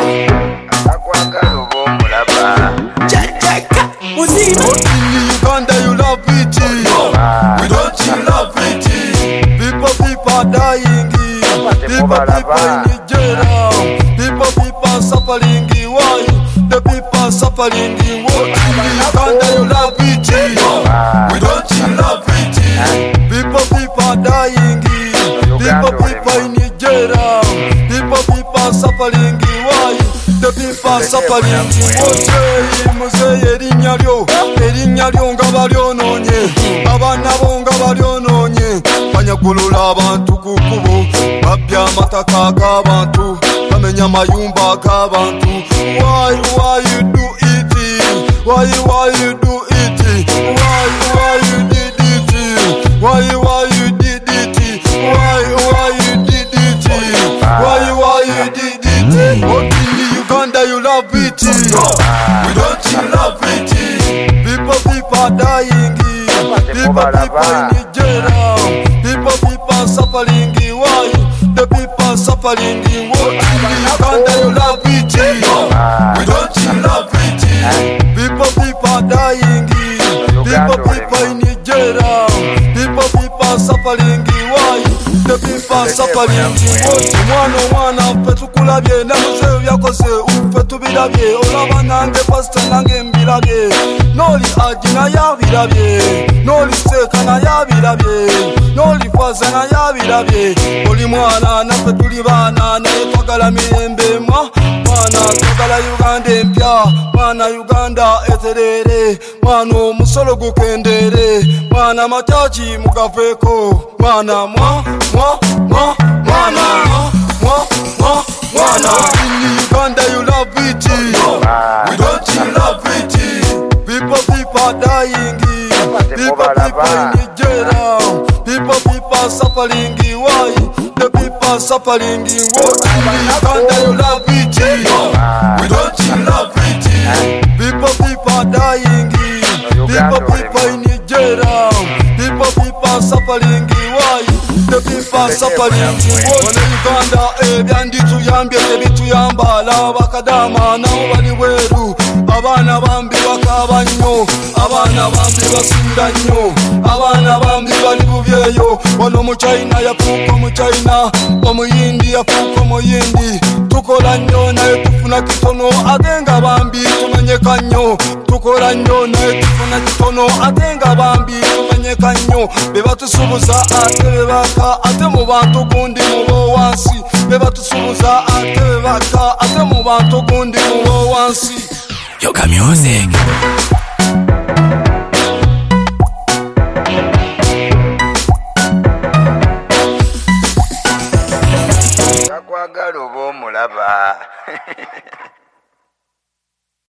Akwagala oba omulaba. Muzima. In Uganda you love it. We don't love it. People are dying. People in Nigeria. People suffering. Why? The people suffering. What in Uganda you love it. We don't love it. People are dying. People in Nigeria. People suffering. Why? The people suffering. Muze erinnya lyo nga balyononye, abaana bo nga balyononye, banyagulula abantu ku kkubo, babbya amataka ag'abantu, bamenya amayumba ag'abantu. Why you do it? Why you do it? Why you did it? Why you did it? Why you did it? Why you did it? What in Uganda you love it? We don't love it. People are dying. People in Nigeria. People suffering. Why? The people suffering. What in Uganda you love it? We don't love it. People are dying. People in Nigeria. People suffering. Why? The people suffering. Omwana ffe tukulabye namuze byakoze ffe tubirabye, olaba nange pasita nange mbirabye, n'oli agina yabirabye, n'oli seeka nayabirabye, n'oli faza nayabirabye. Oli mwana naffe tuli baana naye twagala mirembe, mwana twagala Uganda empya, mwana Uganda eterere, mwana omusolo gukendere, mwana amataji mugaveeko, mwana in Uganda you love it. We don't love it. People are dying. People in Nigeria. People suffering. Why? The people suffering. What in Uganda you love it? We don't love it. People are dying. People in Nigeria. People suffering. Why? The people suffering. What in Uganda ebyandituyambye tebituyamba, laba bakadama nabo bali bweru, abaana bambi bakaba nnyo, abaana bambi basinda nnyo, abaana bambi bali bubyeyo. Wano mu China yafuuka mu China, omuyindi yafuuka omuyindi, tukola nnyo naye tufuna kitono, ate nga bambi tumenyeka nnyo, tukola nnyo naye tufuna kitono, ate nga bambi tumenyeka nnyo. Be batusubuza ate bebaka, ate mu bantu gundi mubo wansi, be batusubuza ate bebaka, ate mu bantu gundi mubo wansi. Yoga Music. Akwagala oba omulaba.